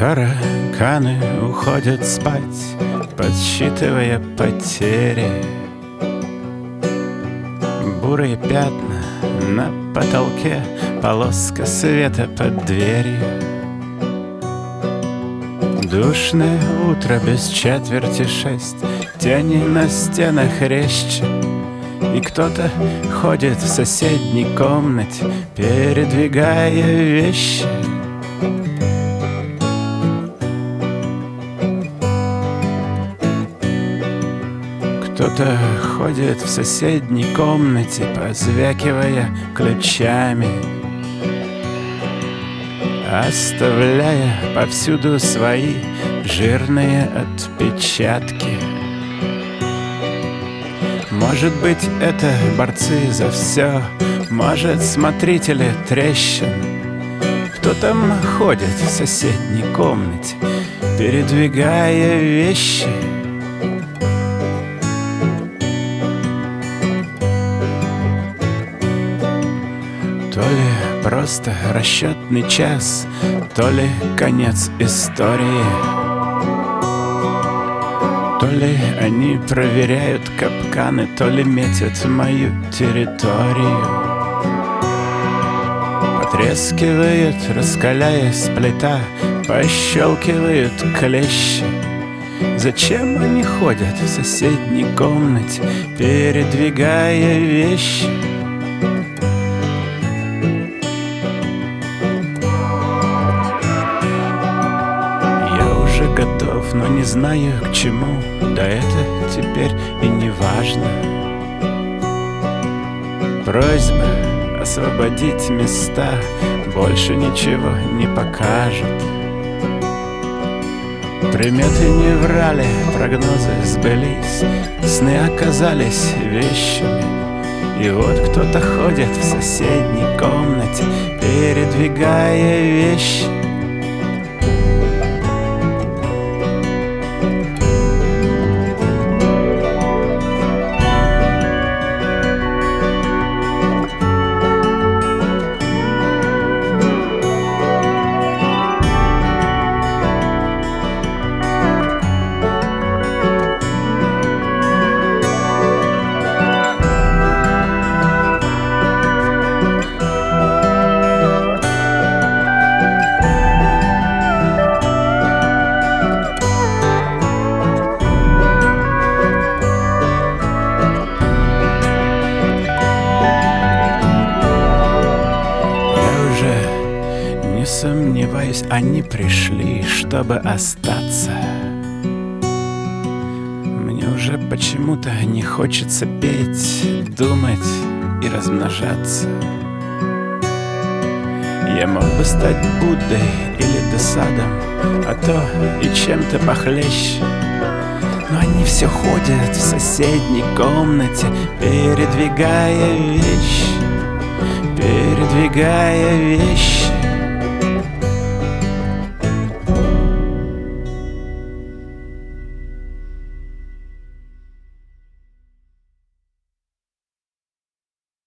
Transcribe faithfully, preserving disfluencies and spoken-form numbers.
Тараканы уходят спать, подсчитывая потери. Бурые пятна на потолке, полоска света под дверью. Душное утро без четверти шесть, тени на стенах резче. И кто-то ходит в соседней комнате, передвигая вещи. Кто-то ходит в соседней комнате, позвякивая ключами, оставляя повсюду свои жирные отпечатки. Может быть, это борцы за все, может, смотрители трещин. Кто там ходит в соседней комнате, передвигая вещи? То ли просто расчетный час, то ли конец истории. То ли они проверяют капканы, то ли метят мою территорию. Потрескивает, раскаляясь плита, пощелкивают клещи. Зачем они ходят в соседней комнате, передвигая вещи? Готов, но не знаю к чему, да это теперь и не важно. Просьба освободить места больше ничего не покажет. Приметы не врали, прогнозы сбылись, сны оказались вещами. И вот кто-то ходит в соседней комнате, передвигая вещи. Не сомневаюсь, они пришли, чтобы остаться. Мне уже почему-то не хочется петь, думать и размножаться. Я мог бы стать Буддой или Десадом, а то и чем-то похлеще. Но они все ходят в соседней комнате, передвигая вещи, передвигая вещи.